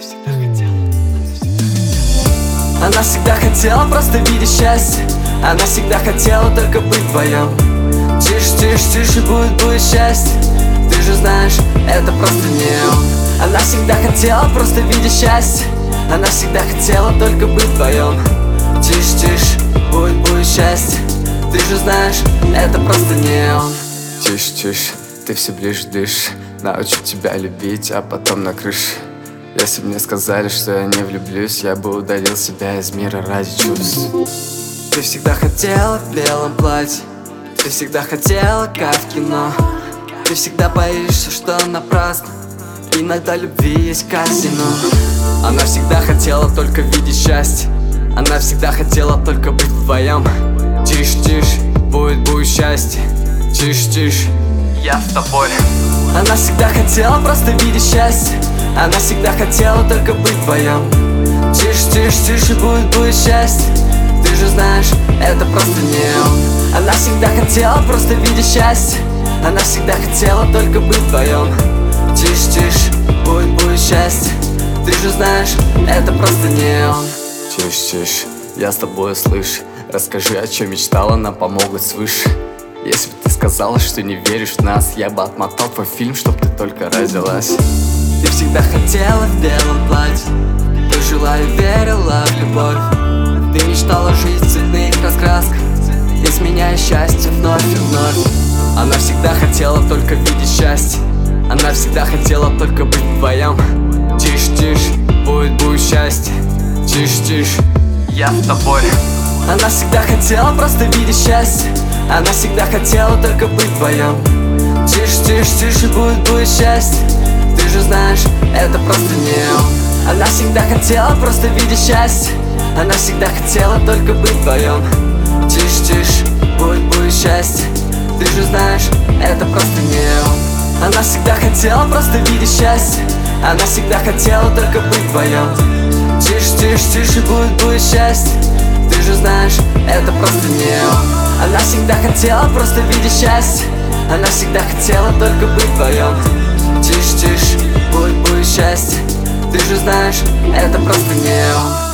Она всегда хотела просто видеть счастье. Она всегда хотела только быть вдвоем. Тише, тише, тише, будет счастье. Ты же знаешь, это просто не он. Она всегда хотела просто видеть счастье. Она всегда хотела только быть вдвоем. Тише, тише, будет счастье. Ты же знаешь, это просто не он. Тише, тише, ты все ближе дышишь. Научу тебя любить, а потом на крыше. Если бы мне сказали, что я не влюблюсь, я бы удалил себя из мира ради чувств. Ты всегда хотела в белом платье. Ты всегда хотела, как в кино. Ты всегда боишься, что напрасно. Иногда любви есть казино. Она всегда хотела только видеть счастье. Она всегда хотела только быть вдвоем. Тише, тише, будет счастье. Тише, тише, я с тобой. Она всегда хотела просто видеть счастье. Она всегда хотела только быть вдвоем. Тише, тише, тише, будет счастье. Ты же знаешь, это просто не он. Она всегда хотела просто видеть счастье. Она всегда хотела только быть вдвоем. Тише, тише, будет счастье. Ты же знаешь, это просто не он. Тише, тише, я с тобой, слышь. Расскажи, о чем мечтала, нам помогут свыше. Если бы ты сказала, что не веришь в нас, я бы отмотал твой фильм, чтоб ты только родилась. Ты всегда хотела в белом платье. Ты жила и верила в любовь. Ты мечтала жить в цветных раскрасках, изменяя счастье вновь и вновь. Она всегда хотела только видеть счастье. Она всегда хотела только быть вдвоем. Тише, тише, будет счастье. Тише, тише, я с тобой. Она всегда хотела просто видеть счастье. Она всегда хотела только быть вдвоем. Тише, тише, тише, будет счастье. Ты же знаешь, это просто не он. Она всегда хотела просто видеть счастье. Она всегда хотела только быть вдвоем. Тише, тише, будет счастье. Ты же знаешь, это просто не он. Она всегда хотела просто видеть счастье. Она всегда хотела только быть вдвоем. Тише, тише, тише, будет счастье. Ты же знаешь, это просто не он. Она всегда хотела просто видеть счастье. Она всегда хотела только быть вдвоем. Тише, тише, будет счастье. Ты же знаешь, это просто не он.